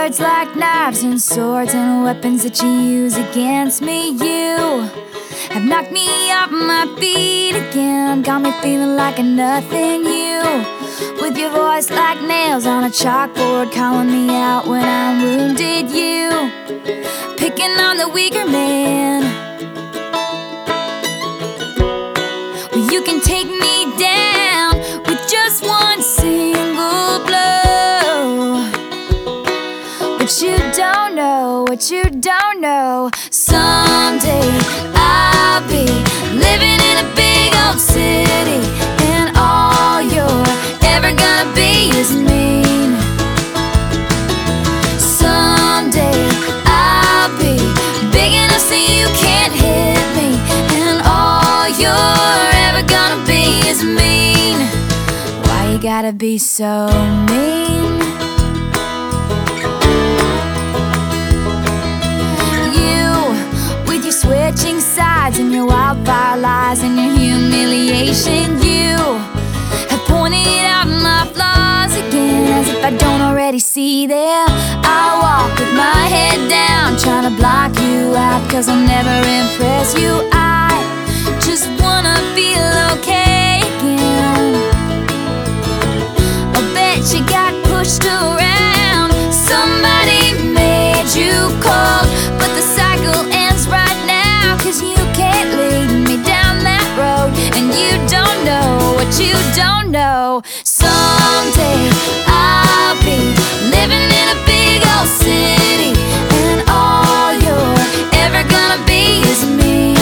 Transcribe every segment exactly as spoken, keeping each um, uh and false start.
words like knives and swords and weapons that you use against me. You have knocked me off my feet again, got me feeling like a nothing. You, with your voice like nails on a chalkboard, calling me out when I'm wounded. You, picking on the weaker man. Well, you can take me down with just one single blow. But you don't know, what you don't know. Someday I'll be living in a big old city, and all you're ever gonna be is mean. Someday I'll be big enough so you can't hit me, and all you're ever gonna be is mean. Why you gotta be so mean? Switching sides and your wildfire lies and your humiliation. You have pointed out my flaws again, as if I don't already see them. I walk with my head down, trying to block you out, cause I'll never impress you. I just wanna feel okay again. I bet you got pushed around, somebody made you cold, but the cycle ends right now, cause you can't lead me down that road, and you don't know what you don't know. Someday I'll be living in a big old city, and all you're ever gonna be is me.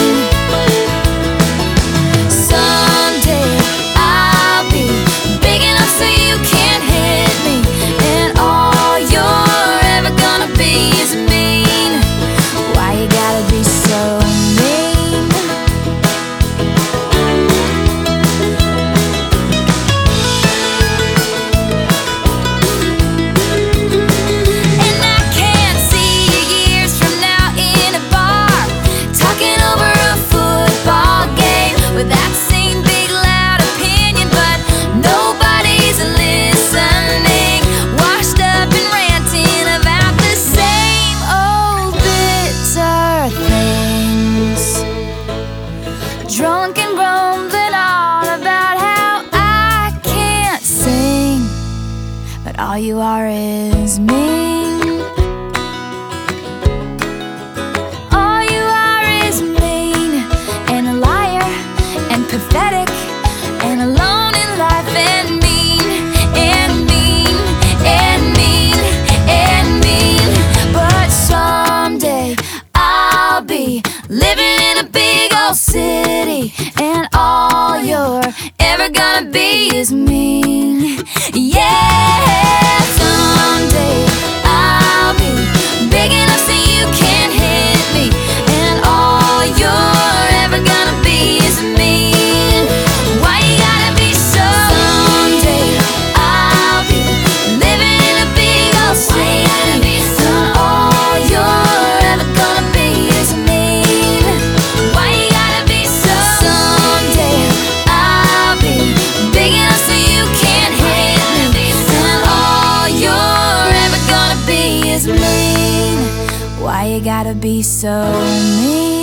Someday I'll be big enough so you can't hit me, and all you're ever gonna be is mean. Why you gotta be so mean? And I can't see you years from now in a bar, talking over a football game with that same big loud opinion, but nobody's listening, washed up and ranting about the same old bitter things, drunk and grumbling on about how I can't sing, but all you are is mean. All you are is mean, and a liar, and pathetic, and alone in life, and mean, and mean, and mean, and mean. But someday I'll be living in a big old city, and all you're ever gonna be is mean. Yeah, someday I'll be big enough so you can't hit me, and all you're ever gonna be is mean. Why you gotta be so Someday I'll be living in a big old city, and all you're ever gonna be is mean. Why you gotta be so Someday I'll be big enough so you can't hit me, and all you're ever gonna be is mean. Why you gotta be so mean?